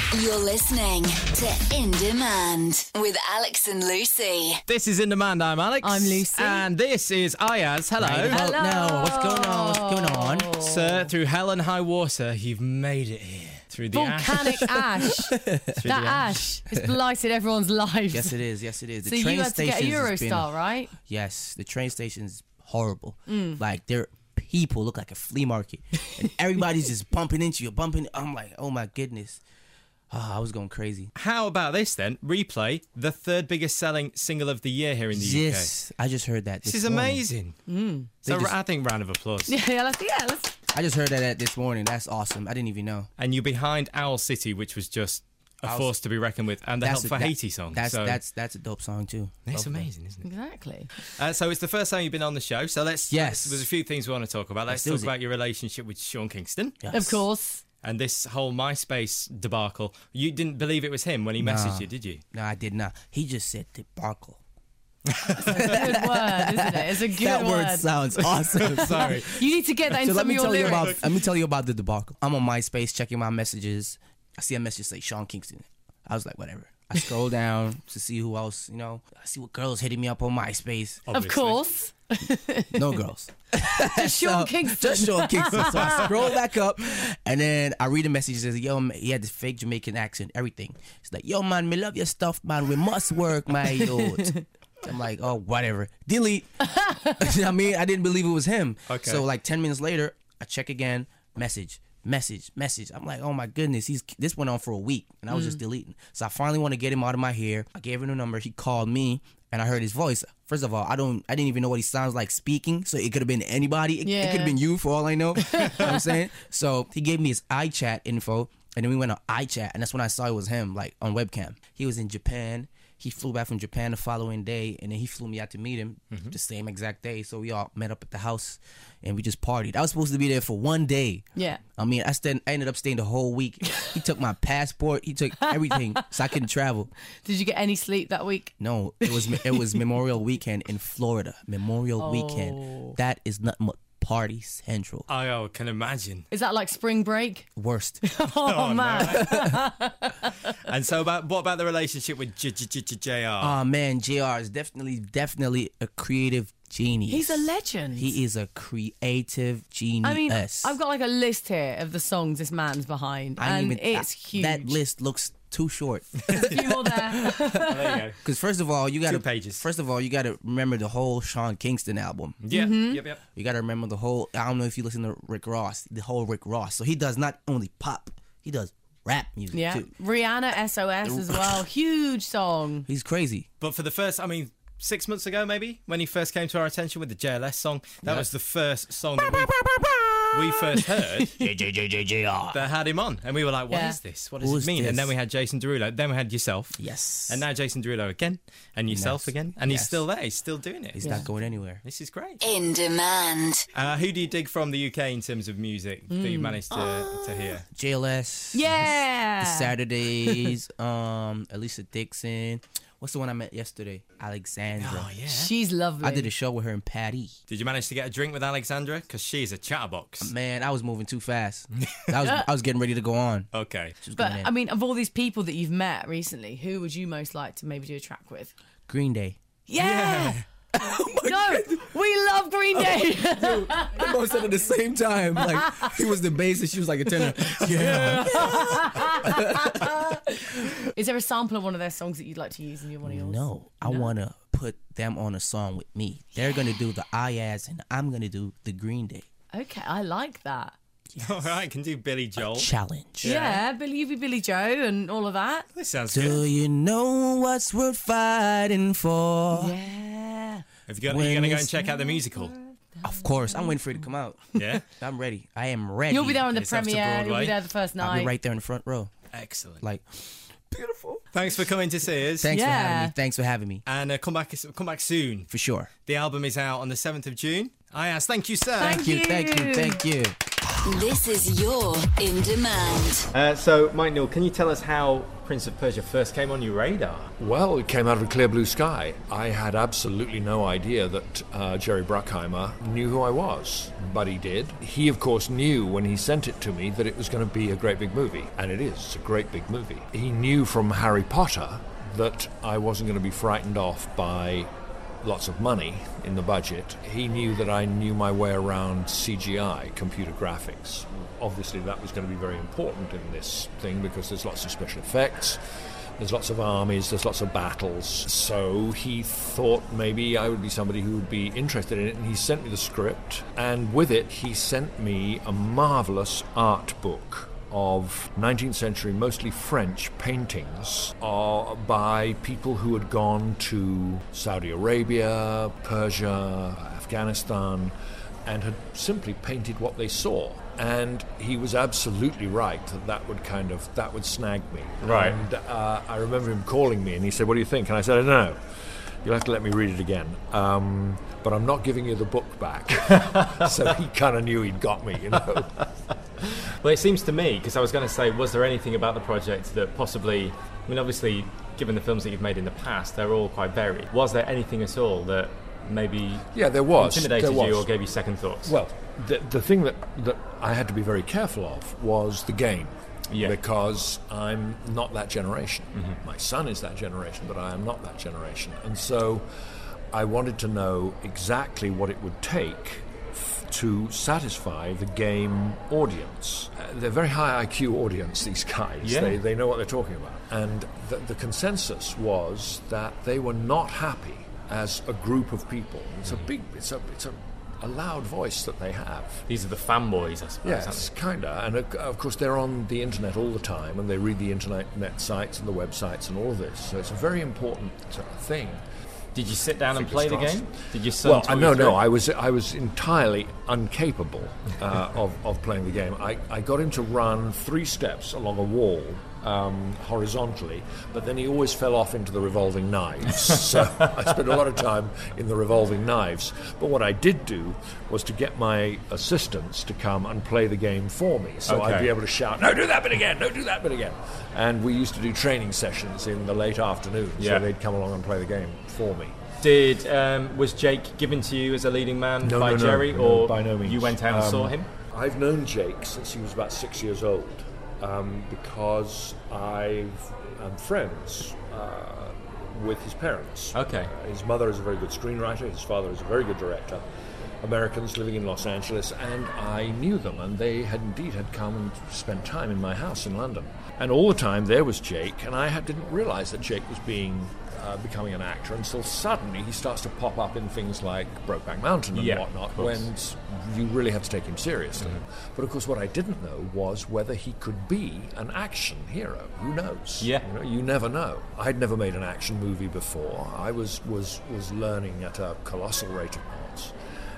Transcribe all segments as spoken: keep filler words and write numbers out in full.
You're listening to In Demand with Alex and Lucy. This is In Demand. I'm Alex. I'm Lucy. And this is Ayaz. Hello. Right about Hello. now. What's going on? What's going on? Sir, through hell and high water, you've made it here. Through the Volcanic ash. Through That the ash has blighted everyone's lives. Yes, it is. Yes, it is. The so train you had to get a stations has been- Eurostar, right? Yes, the train station's horrible. Mm. Like, their people look like a flea market. And everybody's just bumping into you, bumping. I'm like, oh my goodness. Oh, I was going crazy. How about this then? Replay, the third biggest selling single of the year here in the Yes, I just heard that U K. this This is morning. amazing. Mm. So They just- I think round of applause. Yeah, yeah, let's, yeah, let's. I just heard that at this morning. That's awesome. I didn't even know. And you're behind Owl City, which was just a Owl- force to be reckoned with, and the Help a- for that- Haiti song. That's so that's that's a dope song too. it's Both of them. amazing, isn't it? Exactly. Uh, so it's the first time you've been on the show. So let's. Yes. There's a few things we want to talk about. Let's, Let's do talk it. about your relationship with Sean Kingston. Yes. Of course. And this whole MySpace debacle. You didn't believe it was him when he Nah. messaged you, did you? No, I did not. He just said debacle. It's a good word, isn't it? It's a good that word word. sounds awesome. Sorry. You need to get that in So some let of me your tell you lyrics. about let me tell you about the debacle. I'm on MySpace checking my messages. I see a message say Sean Kingston. I was like, whatever. I scroll down to see who else, you know. I see what girls hitting me up on MySpace. Of Obviously. course. No girls. Just Sean So, Kingston. Just Sean Kingston. So I scroll back up, and then I read a message that says, yo, man, he had this fake Jamaican accent, everything. It's like, yo, man, me love your stuff, man. We must work, my youth. I'm like, oh, whatever. Delete. I mean, I didn't believe it was him. Okay. So like ten minutes later, I check again, message. Message, message. I'm like, oh my goodness, he's this went on for a week, and I was just deleting. So I finally want to get him out of my hair. I gave him the number. He called me, and I heard his voice. First of all, I don't, I didn't even know what he sounds like speaking, so it could have been anybody. It, it Yeah. could have been you for all I know. You know what I'm saying? So he gave me his iChat info, and then we went on iChat, and that's when I saw it was him, like on webcam. He was in Japan. He flew back from Japan the following day, and then he flew me out to meet him the same exact day. So we all met up at the house, and we just partied. I was supposed to be there for one day. Yeah. I mean, I, st- I ended up staying the whole week. He took my passport. He took everything, so I couldn't travel. Did you get any sleep that week? No, it was it was Memorial Weekend in Florida. Memorial Oh. Weekend. That is nothing but party central. I oh, can imagine. Is that like spring break? Worst. Oh, Oh, man. And so, about what about the relationship with J- J- J- J- J R? Oh man, J R is definitely definitely a creative genius. He's a legend. He is a creative genius. I mean, I've got like a list here of the songs this man's behind, I and didn't even- it's I- huge. That list looks too short. There's a few more there. Oh, there you go. Because first of all, you got to Two pages. First of all, you got to remember the whole Sean Kingston album. Yeah. Mm-hmm. Yep. Yep. You got to remember the whole. I don't know if you listen to Rick Ross, the whole Rick Ross. So he does not only pop, he does rap music Yeah. too. Rihanna S O S as well. Huge song. He's crazy. But for the first, I mean, six months ago maybe when he first came to our attention with the J L S song, that Yeah. was the first song that we, we first heard J J J J J R. that had him on, and we were like, "What is Yeah. this? What does Who it is mean?" this? And then we had Jason Derulo, then we had yourself, Yes. and now Jason Derulo again, and yourself Yes. again, and he's Yes. still there. He's still doing it. he's Yeah. not going anywhere. This is great. In Demand. Uh, who do you dig from the U K in terms of music that Mm. you managed to, to hear? J L S. Yeah. The Saturdays. um, Alicia Dixon. What's the one I met yesterday? Alexandra. Oh yeah. She's lovely. I did a show with her in Paris. Did you manage to get a drink with Alexandra? Because she's a chatterbox. Man, I was moving too fast. I was I was getting ready to go on. Okay. She was But going in. I mean, of all these people that you've met recently, who would you most like to maybe do a track with? Green Day. Yeah. No, we love Green Day. We both said at the same time. Like he was the bass and she was like a tenor. Yeah. Is there a sample of one of their songs that you'd like to use in your one of yours? No, I want to put them on a song with me. They're gonna do the Ayaz and I'm gonna do the Green Day Okay, I like that. All right, can do Billy Joel. challenge. Yeah, Billy, you be Billy Joe and all of that. This sounds Do good. you know what's worth fighting for? Yeah. Have you got? Are When you gonna go it's- and check out the musical? Of course, I'm waiting for it to come out. Yeah. I'm ready. I am ready. You'll be there on the It's off to premiere. You'll Broadway. be there the first night. I'll be right there in the front row. Excellent. Like, beautiful. Thanks for coming to see us. Thanks for Yeah. having me. Thanks for having me. And uh, come back, come back soon. For sure. The album is out on the seventh of June. Ayaz, thank you, sir. Thank Thank you. Thank you. Thank you. This is your In Demand. Uh, so, Mike Newell, can you tell us how Prince of Persia first came on your radar? Well, it came out of a clear blue sky. I had absolutely no idea that uh, Jerry Bruckheimer knew who I was, but he did. He, of course, knew when he sent it to me that it was going to be a great big movie, and it is. It's a great big movie. He knew from Harry Potter that I wasn't going to be frightened off by lots of money in the budget. He knew that I knew my way around C G I, computer graphics. Obviously, that was going to be very important in this thing because there's lots of special effects, there's lots of armies, there's lots of battles. So he thought maybe I would be somebody who would be interested in it, and he sent me the script, and with it he sent me a marvelous art book of nineteenth century, mostly French paintings uh, by people who had gone to Saudi Arabia, Persia, Afghanistan, and had simply painted what they saw. And he was absolutely right that that would kind of, that would snag me. Right. And uh, I remember him calling me and he said, "What do you think?" And I said, "I don't know. You'll have to let me read it again. Um, but I'm not giving you the book back." So he kind of knew he'd got me, you know. Well, it seems to me, because I was going to say, was there anything about the project that possibly, I mean, obviously, given the films that you've made in the past, they're all quite varied. Was there anything at all that maybe yeah, there was. intimidated there was. you or gave you second thoughts? Well, the, the thing that, that I had to be very careful of was the game. Yeah. Because I'm not that generation. Mm-hmm. My son is that generation, but I am not that generation. And so I wanted to know exactly what it would take to satisfy the game audience. Uh, they're a very high I Q audience, these guys. Yeah. They, they know what they're talking about. And the, the consensus was that they were not happy as a group of people. It's a big, it's a, it's a, a loud voice that they have. These are the fanboys, I suppose. Yes, kind of. And uh, of course they're on the internet all the time, and they read the internet net sites and the websites and all of this. So it's a very important uh, thing. Did you sit down and play the Fingers game? crossed. Did your son Well, talk uh, you no, through no. it? I was I was entirely incapable uh, of of playing the game. I, I got him to run three steps along a wall um, horizontally, but then he always fell off into the revolving knives. So I spent a lot of time in the revolving knives. But what I did do was to get my assistants to come and play the game for me. So I'd Okay. be able to shout, "No, do that bit again! No, do that bit again!" And we used to do training sessions in the late afternoon. Yeah. So they'd come along and play the game for me. Did um, was Jake given to you as a leading man No, by no, no, Jerry, no, or by no means. you went out and Um, saw him? I've known Jake since he was about six years old, um, because I've, I'm friends uh, with his parents. Okay. Uh, his mother is a very good screenwriter, his father is a very good director. Americans living in Los Angeles, and I knew them, and they had indeed had come and spent time in my house in London. And all the time there was Jake, and I had, didn't realize that Jake was being uh, becoming an actor until suddenly he starts to pop up in things like Brokeback Mountain and Yeah, whatnot, of course. when you really have to take him seriously. Mm-hmm. But of course, what I didn't know was whether he could be an action hero. Who knows? Yeah. You know, you never know. I'd never made an action movie before. I was was was learning at a colossal rate of knots.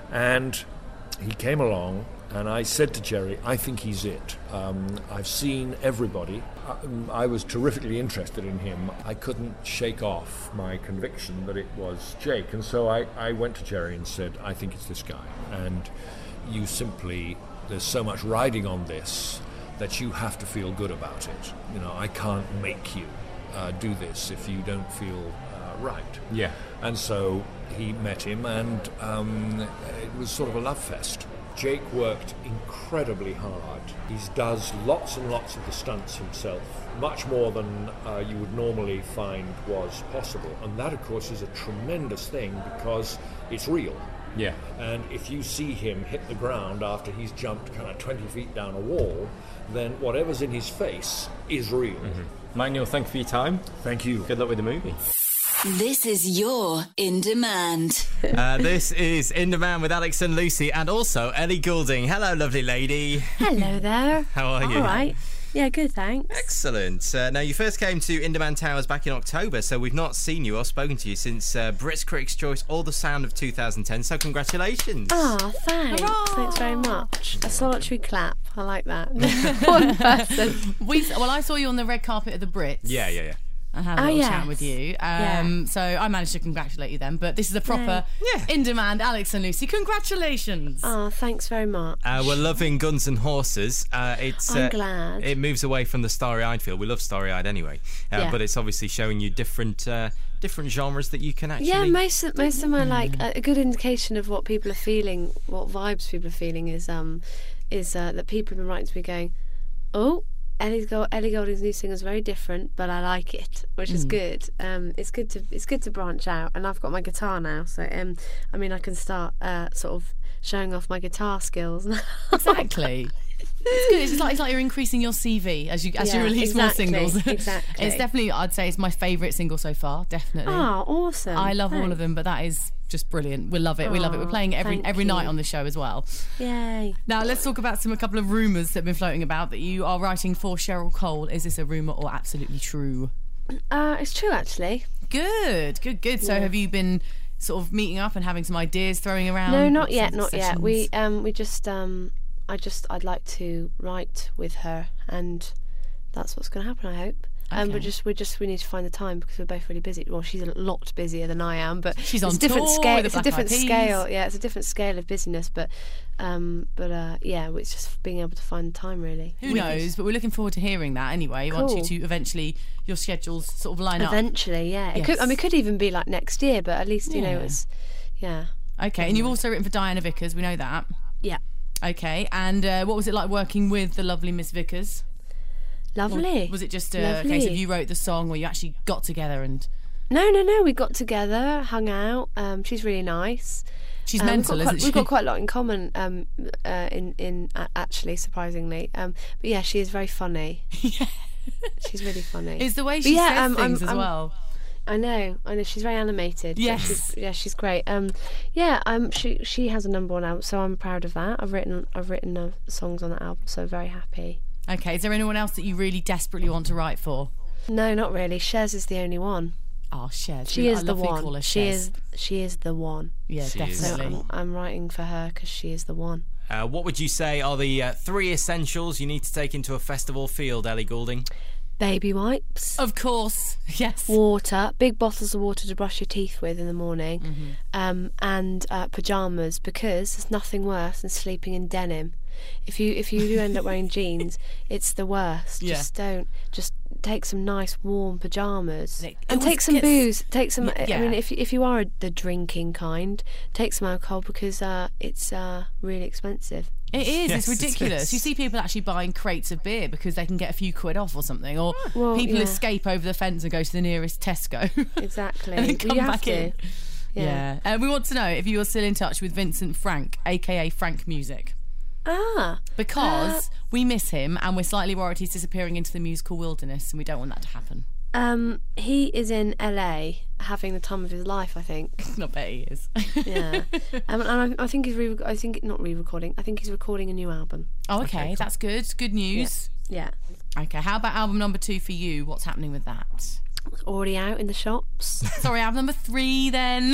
And he came along, and I said to Jerry, "I think he's it. Um, I've seen everybody. I, I was terrifically interested in him. I couldn't shake off my conviction that it was Jake. And so I, I went to Jerry and said, I think it's this guy. And you simply, there's so much riding on this that you have to feel good about it. You know, I can't make you uh, do this if you don't feel uh, right." Yeah. And so he met him, and um, it was sort of a love fest. Jake worked incredibly hard. He does lots and lots of the stunts himself, much more than uh, you would normally find was possible. And that, of course, is a tremendous thing because it's real. Yeah. And if you see him hit the ground after he's jumped kind of twenty feet down a wall, then whatever's in his face is real. Mm-hmm. Mike Newell, thank you for your time. Thank you. Good luck with the movie. This is your In Demand. Uh, this is In Demand with Alex and Lucy, and also Ellie Goulding. Hello, lovely lady. Hello there. How are you? All right. Yeah, good, thanks. Excellent. Uh, now, you first came to In Demand Towers back in October, so we've not seen you or spoken to you since uh, Brits Critics' Choice All the Sound of two thousand ten, so congratulations. Ah, thanks. Hurrah! Thanks very much. A solitary clap. I like that. One person. We, well, I saw you on the red carpet of the Brits. Yeah, yeah, yeah. and had a Oh, little yes. chat with you. Um, So I managed to congratulate you then. But this is a proper Yeah. In Demand Alex and Lucy. Congratulations. Oh, thanks very much. Uh, we're loving Guns and Horses. Uh, it's I'm uh, glad. It moves away from the starry-eyed feel. We love starry-eyed anyway, uh, Yeah. but it's obviously showing you different uh, different genres that you can actually. Yeah, most of, most of them are like a, a good indication of what people are feeling, what vibes people are feeling is um is uh, that people have been writing to me going, oh, Ellie, Gold, Ellie Goulding's new single is very different, but I like it, which is good. Um, it's good to it's good to branch out, and I've got my guitar now, so um, I mean I can start uh, sort of showing off my guitar skills now. Exactly. It's good. It's just like it's like you're increasing your C V as you as you Yeah, release exactly, more singles. exactly. It's definitely, I'd say, it's my favourite single so far. Definitely. Oh, awesome! I love all Thanks. of them, but that is just brilliant. We love it. We love it. We're Aw, playing it every thank every night you. on the show as well. Yay! Now let's talk about some a couple of rumours that have been floating about that you are writing for Cheryl Cole. Is this a rumour or absolutely true? Uh, it's true actually. Good, good, good. So Yeah. have you been sort of meeting up and having some ideas throwing around? No, not Lots yet, of not yet. We sessions? um we just um I just I'd like to write with her, and that's what's going to happen, I hope. Um, Okay. but just we just we need to find the time because we're both really busy. Well, she's a lot busier than I am, but She's it's on a different tour scale. with the It's a Black different Eyed Peas. scale. Yeah, it's a different scale of busyness. But um, but uh, yeah, it's just being able to find the time really. Who knows? But we're looking forward to hearing that anyway. Once you Cool. two eventually your schedules sort of line up. Eventually, yeah. It could. I Yes. mean, it could even be like next year, but at least you know Yeah. it's yeah. Okay, and you've also written for Diana Vickers. We know that. Yeah. Okay, and uh, what was it like working with the lovely Miss Vickers? Lovely. Was it just a Lovely. case of you wrote the song, or you actually got together and No, no, no. We got together, hung out. Um, she's really nice. she's Um, we've mental, got isn't quite, she? We've got quite a lot in common. Um, uh, in in uh, actually, surprisingly. Um, but yeah, she is very funny. Yeah. She's really funny. It's the way But she yeah, says um, I'm- things as I'm- well. I know, I know. She's very animated. but Yes. she's, yeah, she's great. Um, yeah. Um, she she has a number one album, so I'm proud of that. I've written I've written uh, songs on that album, so very happy. Okay, is there anyone else that you really desperately want to write for? No, not really. Shez is the only one. Oh, Shez. She I is the love that you call one. her She Shez. is she is the one. Yeah, She is. So definitely. I'm, I'm writing for her because she is the one. Uh, what would you say are the uh, three essentials you need to take into a festival field, Ellie Goulding? Baby wipes. Of course, yes. Water, big bottles of water to brush your teeth with in the morning, Mm-hmm. um, and uh, pajamas, because there's nothing worse than sleeping in denim. If you if you do end up wearing jeans, it's the worst. Yeah. Just don't. Just take some nice warm pajamas And it and always take some gets- booze. Take some. Y- yeah. I mean, if if you are the drinking kind, take some alcohol because uh, it's uh, really expensive. It is. Yes, it's it ridiculous. is. You see people actually buying crates of beer because they can get a few quid off or something, or Well, people yeah. escape over the fence and go to the nearest Tesco. Exactly. And then Well, come you have back to. in. Yeah. Yeah. Uh, we want to know if you are still in touch with Vincent Frank, aka Frank Music, Ah. because Uh, we miss him and we're slightly worried he's disappearing into the musical wilderness, and we don't want that to happen. Um, he is in L A having the time of his life, I think. I bet he is. Yeah, um, and I, I think he's re. I think not re-recording. I think he's recording a new album. Oh, okay, that's good. Good news. Yeah, Okay, how about album number two for you? What's happening with that? it's already out in the shops. Sorry, album number three then.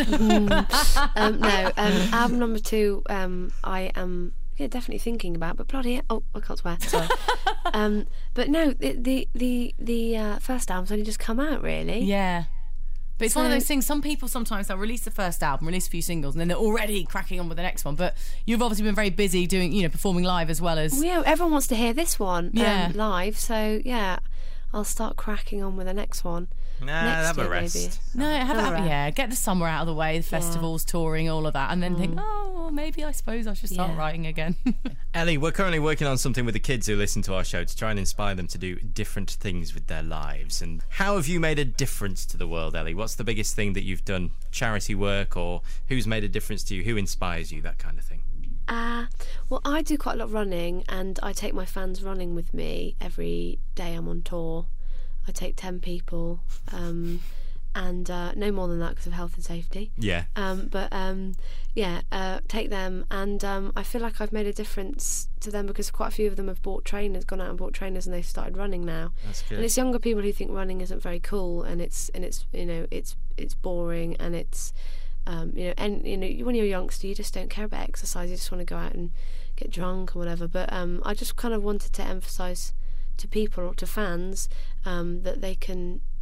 um, no, um, album number two. Um, I am yeah definitely thinking about, but bloody oh, I can't swear. Sorry. um, but no, the the the, the uh, first album's only just come out, really. Yeah. But it's one of So- those things, some people sometimes they'll release the first album, release a few singles, and then they're already cracking on with the next one. But you've obviously been very busy doing, you know, performing live as well as... Well, yeah, everyone wants to hear this one Yeah. um, live, so yeah, I'll start cracking on with the next one. Nah, next have a year, rest. maybe. No, have, have, Alright. yeah, get the summer out of the way, the festivals, touring, all of that, and then think, oh, well, maybe I suppose I should start Yeah. writing again. Ellie, we're currently working on something with the kids who listen to our show to try and inspire them to do different things with their lives. And how have you made a difference to the world, Ellie? What's the biggest thing that you've done? Charity work, or who's made a difference to you? Who inspires you? That kind of thing. Uh, well, I do quite a lot of running, and I take my fans running with me every day I'm on tour. I take ten people, um, and uh, no more than that because of health and safety. Yeah. Um, but um, yeah, uh, take them, and um, I feel like I've made a difference to them because quite a few of them have bought trainers, gone out and bought trainers, and they've started running now. That's good. And it's younger people who think running isn't very cool, and it's and it's you know it's it's boring, and it's um, you know and you know when you're a youngster you just don't care about exercise, you just want to go out and get drunk or whatever. But um, I just kind of wanted to emphasise to people or to fans um, that they can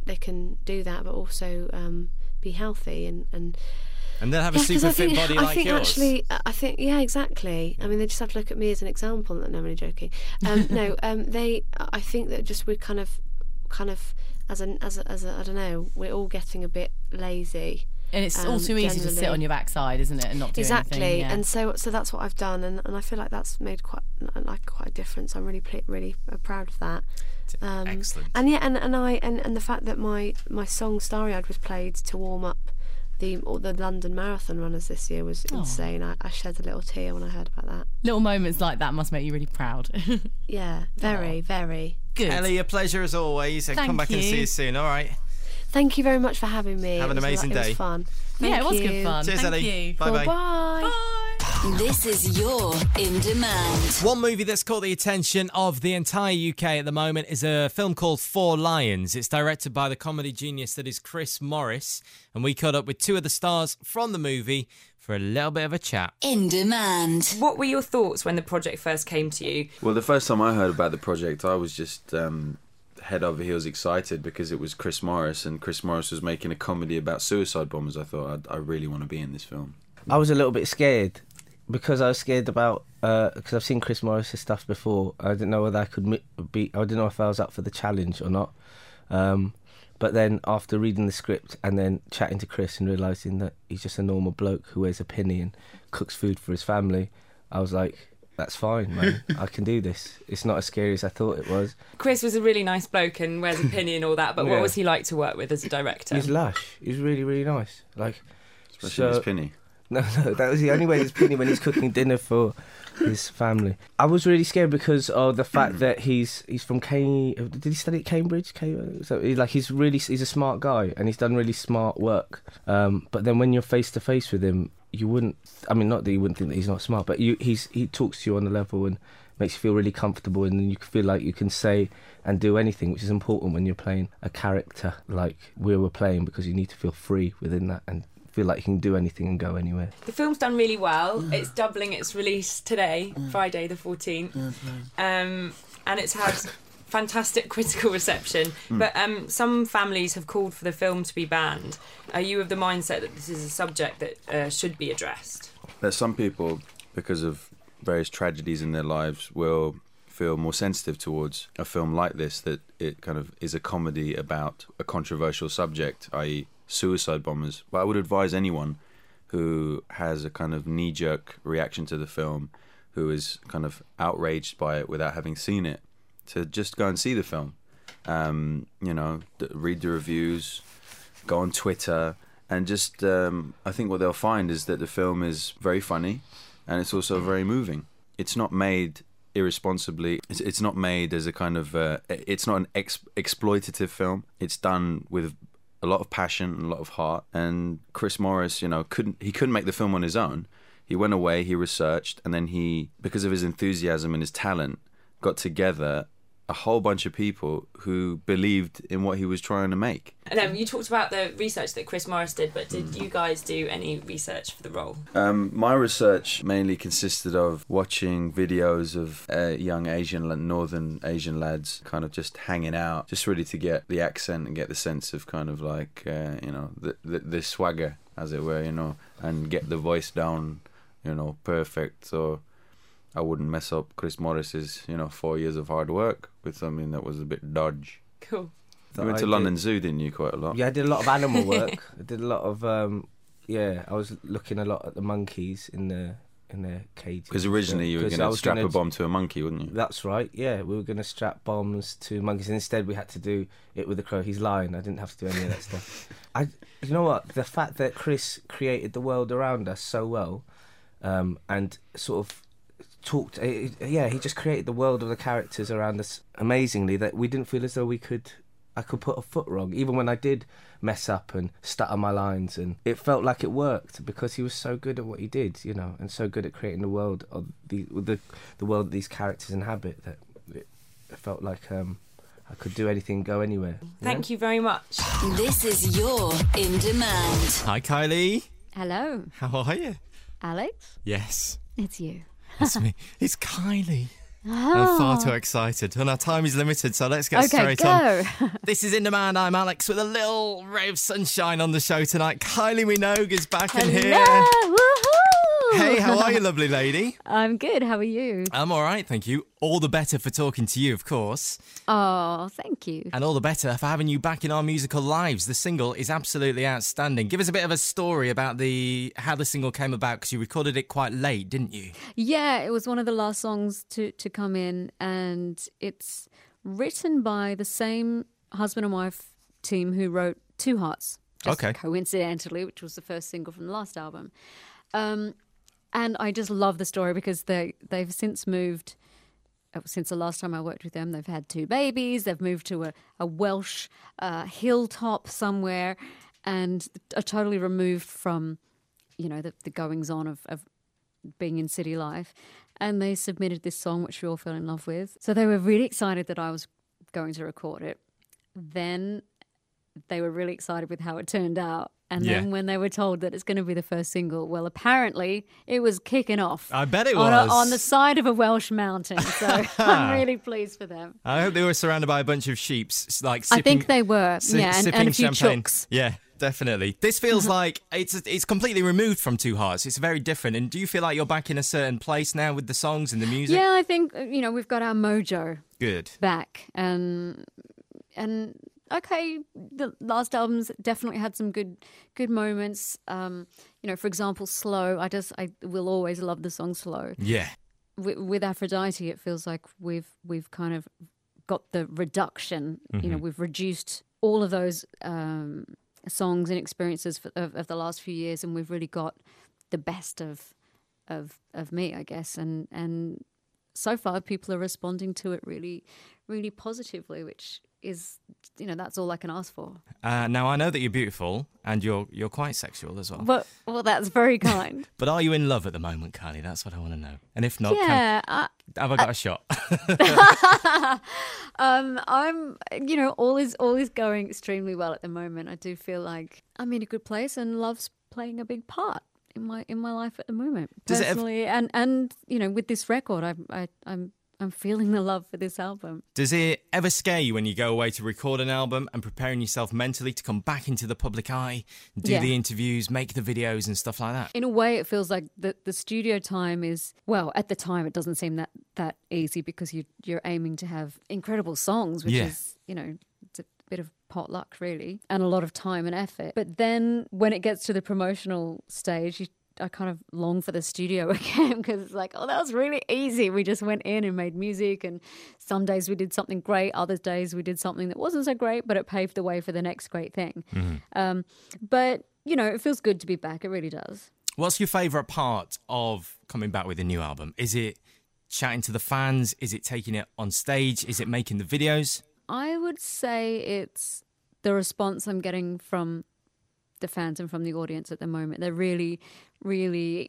they can do that, but also um, be healthy and. and And they'll have yeah, a super I fit think, body I like think yours. Actually, I think yeah, exactly. I mean, they just have to look at me as an example. No, I'm only joking. Um, no, um, they. I think that just we're kind of, kind of as an as a, as a, I don't know. We're all getting a bit lazy. And it's um, all too easy to sit generally. on your backside, isn't it, and not do Exactly, anything. Yeah. and so so that's what I've done, and, and I feel like that's made quite like quite a difference. I'm really pl- really proud of that. Um, Excellent. And yeah, and, and I and, and the fact that my, my song Starry Eyed was played to warm up the all the London Marathon runners this year was Oh. insane. I, I shed a little tear when I heard about that. Little moments like that must make you really proud. Yeah, very, very. Good. Ellie, a pleasure as always. And Thank come back and you. see you soon, all right? Thank you very much for having me. Have It an was a amazing lot- It day. was fun. Yeah, Thank it was you. good fun. Cheers, Thank Ellie. you. Bye-bye. Bye. This is your In Demand. One movie that's caught the attention of the entire U K at the moment is a film called Four Lions. It's directed by the comedy genius that is Chris Morris, and we caught up with two of the stars from the movie for a little bit of a chat. In Demand. What were your thoughts when the project first came to you? Well, the first time I heard about the project, I was just um, head over heels excited because it was Chris Morris, and Chris Morris was making a comedy about suicide bombers. I thought, I'd, I really want to be in this film. I was a little bit scared because I was scared about because uh, I've seen Chris Morris' stuff before. I didn't know whether I could mi- be. I didn't know if I was up for the challenge or not. Um, but then after reading the script and then chatting to Chris and realising that he's just a normal bloke who wears a pinny and cooks food for his family, I was like, that's fine, man. I can do this. It's not as scary as I thought it was. Chris was a really nice bloke and wears a pinny and all that, but Yeah. what was he like to work with as a director? He's lush. He's really, really nice. Like, Especially his penny. No, no, that was the only way he's pinny when he's cooking dinner for his family. I was really scared because of the fact that he's he's from Cambridge. Did he study at Cambridge? So he, like he's really he's a smart guy and he's done really smart work. Um, but then when you're face to face with him, you wouldn't. I mean, not that you wouldn't think that he's not smart, but you he's he talks to you on a level and makes you feel really comfortable, and then you feel like you can say and do anything, which is important when you're playing a character like we were playing, because you need to feel free within that and feel like you can do anything and go anywhere. The film's done really well. It's doubling its release today, Friday the fourteenth. Um, and it's had fantastic critical reception. But um, some families have called for the film to be banned. Are you of the mindset that this is a subject that uh, should be addressed? There's some people, because of various tragedies in their lives, will feel more sensitive towards a film like this, that it kind of is a comedy about a controversial subject, that is suicide bombers. But I would advise anyone who has a kind of knee-jerk reaction to the film, who is kind of outraged by it without having seen it, to just go and see the film. Um, you know, d- read the reviews, go on Twitter, and just, um, I think what they'll find is that the film is very funny, and it's also very moving. It's not made irresponsibly. It's, it's not made as a kind of, uh, it's not an ex- exploitative film. It's done with a lot of passion and a lot of heart. And Chris Morris, you know, couldn't he couldn't make the film on his own. He went away, he researched, and then he, because of his enthusiasm and his talent, got together a whole bunch of people who believed in what he was trying to make. And um, you talked about the research that Chris Morris did, but did you guys do any research for the role? Um, my research mainly consisted of watching videos of uh, young Asian, Northern Asian lads kind of just hanging out, just really to get the accent and get the sense of kind of like, uh, you know, the, the, the swagger, as it were, you know, and get the voice down, you know, perfect. So I wouldn't mess up Chris Morris's, you know, four years of hard work with something that was a bit dodge. Cool. You went I to did- London Zoo, didn't you, quite a lot? Yeah, I did a lot of animal work. I did a lot of um, yeah. I was looking a lot at the monkeys in the in their cages. Because originally you were 'Cause going I to was strap gonna- a bomb to a monkey, wouldn't you? That's right. Yeah, we were going to strap bombs to monkeys. And instead, we had to do it with the crow. He's lying. I didn't have to do any of that stuff. I, you know what? The fact that Chris created the world around us so well, um, and sort of talked. Uh, yeah, he just created the world of the characters around us amazingly that we didn't feel as though we could. I could put a foot wrong, even when I did mess up and stutter my lines, and it felt like it worked because he was so good at what he did, you know, and so good at creating the world of the the, the world that these characters inhabit that it, it felt like um, I could do anything, go anywhere. Thank you very much. This is your In Demand. Hi, Kylie. Hello, How are you? Alex. Yes, It's you. it's me. It's Kylie. I'm far too excited. And our time is limited, so let's get Okay, straight go. on. This is In Demand. I'm Alex with a little ray of sunshine on the show tonight. Kylie Minogue is back in here. Hello, woohoo! Hey, how are you, lovely lady? I'm good. How are you? I'm all right, thank you. All the better for talking to you, of course. Oh, thank you. And all the better for having you back in our musical lives. The single is absolutely outstanding. Give us a bit of a story about the how the single came about, because you recorded it quite late, didn't you? Yeah, it was one of the last songs to, to come in, and it's written by the same husband and wife team who wrote Two Hearts. Just Okay. coincidentally, which was the first single from the last album. Um, and I just love the story because they, they've since moved... Since the last time I worked with them, they've had two babies. They've moved to a, a Welsh uh, hilltop somewhere and are totally removed from, you know, the, the goings-on of, of being in city life. And they submitted this song, which we all fell in love with. So they were really excited that I was going to record it. Then they were really excited with how it turned out. And Yeah. then when they were told that it's going to be the first single, well, apparently it was kicking off. I bet it on, was. a, on the side of a Welsh mountain. So I'm really pleased for them. I hope they were surrounded by a bunch of sheep, s- like I sipping, think they were, si- yeah, and, sipping and a few champagne. chooks. Yeah, definitely. This feels like it's it's completely removed from Two Hearts. It's very different. And do you feel like you're back in a certain place now with the songs and the music? Yeah, I think, uh, you know, we've got our mojo Good. back. And, and okay, the last albums definitely had some good good moments. Um, you know, for example, Slow. I just, I will always love the song Slow. Yeah. With, with Aphrodite, it feels like we've we've kind of got the reduction. You know, Mhm. we've reduced all of those um, songs and experiences for, of, of the last few years, and we've really got the best of of of me, I guess. And and so far, people are responding to it really, really positively, which is, you know, that's all I can ask for. Uh, now, I know that you're beautiful and you're you're quite sexual as well. But well, that's very kind. But are you in love at the moment, Kylie? That's what I want to know. And if not, yeah. I, can, have I got a shot? um, I'm, you know, all is all is going extremely well at the moment. I do feel like I'm in a good place, and love's playing a big part in my in my life at the moment, Does it ev- personally, and and you know, with this record, I'm I, I'm I'm feeling the love for this album. Does it ever scare you when you go away to record an album and preparing yourself mentally to come back into the public eye, do Yeah. the interviews, make the videos and stuff like that? In a way, it feels like the the studio time is, well, at the time, it doesn't seem that that easy because you you're aiming to have incredible songs, which Yeah. is, you know, it's a bit of potluck really, and a lot of time and effort. But then when it gets to the promotional stage, you I kind of long for the studio again because it's like, oh, that was really easy. We just went in and made music, and some days we did something great, other days we did something that wasn't so great, but it paved the way for the next great thing. Mhm. Um, but, you know, it feels good to be back. It really does. What's your favourite part of coming back with a new album? Is it chatting to the fans? Is it taking it on stage? Is it making the videos? I would say it's the response I'm getting from the fans and from the audience at the moment. They're really, really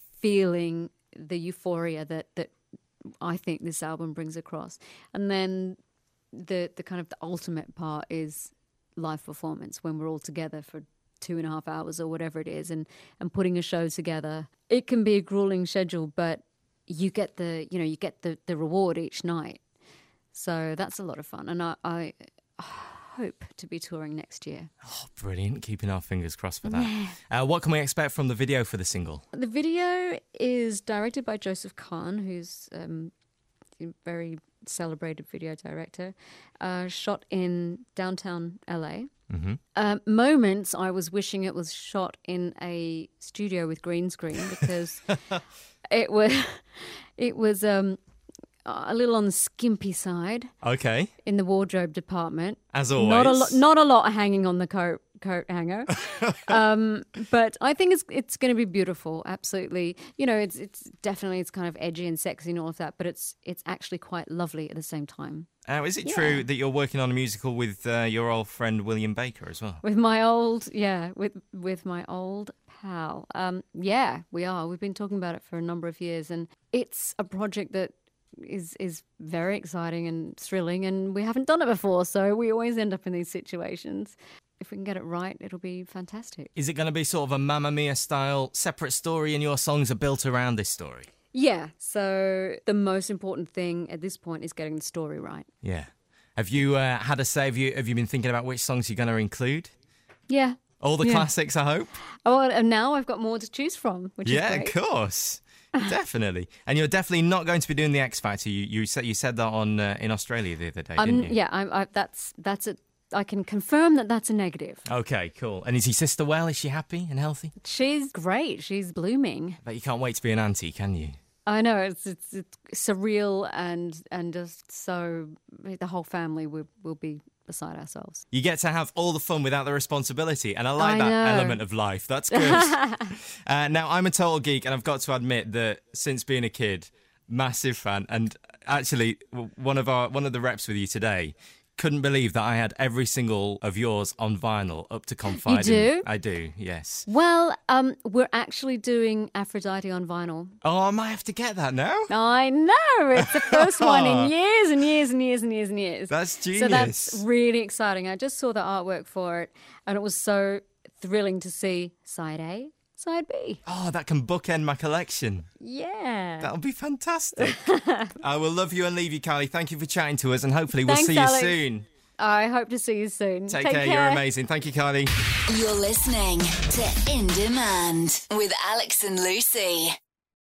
feeling the euphoria that, that I think this album brings across. And then the the kind of the ultimate part is live performance, when we're all together for two and a half hours or whatever it is, and, and putting a show together. It can be a grueling schedule, but you get the, you know, you get the, the reward each night. So that's a lot of fun. And I, I hope to be touring next year. Oh, brilliant. Keeping our fingers crossed for that. Uh, what can we expect from the video for the single? The video is directed by Joseph Kahn, who's um, a very celebrated video director, uh, shot in downtown L A. Mm-hmm. Uh, moments I was wishing it was shot in a studio with green screen because it was it was um, a little on the skimpy side. Okay. In the wardrobe department, As always. not a lot, not a lot hanging on the coat coat hanger. um, but I think it's it's going to be beautiful. Absolutely, you know, it's it's definitely it's kind of edgy and sexy and all of that, but it's it's actually quite lovely at the same time. Uh, is it Yeah. true that you're working on a musical with uh, your old friend William Baker as well? With my old, yeah, with with my old pal. Um, yeah, we are. We've been talking about it for a number of years, and it's a project that is is very exciting and thrilling, and we haven't done it before, so we always end up in these situations. If we can get it right, it'll be fantastic. Is it going to be sort of a Mamma Mia style separate story and your songs are built around this story? Yeah, so the most important thing at this point is getting the story right. Yeah. Have you uh, had a say? Have you, have you been thinking about which songs you're going to include? Yeah. All the Yeah. classics, I hope? Oh, and now I've got more to choose from, which Yeah, is great. of course. Definitely. And you're definitely not going to be doing the X Factor. You you said you said that on uh, in Australia the other day, Um, didn't you? yeah, I, I, that's that's a. I can confirm that that's a negative. Okay, cool. And is your sister well? Is she happy and healthy? She's great. She's blooming. But you can't wait to be an auntie, can you? I know it's it's, it's surreal and and just so the whole family will will be beside ourselves. You get to have all the fun without the responsibility, and I like I that know. element of life. That's good. uh, now, I'm a total geek, and I've got to admit that since being a kid, massive fan. And actually, w- one of our one of the reps with you today couldn't believe that I had every single of yours on vinyl up to Confide. You do? I do, yes. Well, um, we're actually doing Aphrodite on vinyl. Oh, I might have to get that now. I know. It's the first one in years and years and years and years and years. That's So genius. that's really exciting. I just saw the artwork for it, and it was so thrilling to see side A, side B. Oh, that can bookend my collection. Yeah. That'll be fantastic. I will love you and leave you, Kylie. Thank you for chatting to us, and hopefully we'll Thanks, see you Alex. soon. I hope to see you soon. Take, Take care. care. You're amazing. Thank you, Kylie. You're listening to In Demand with Alex and Lucy.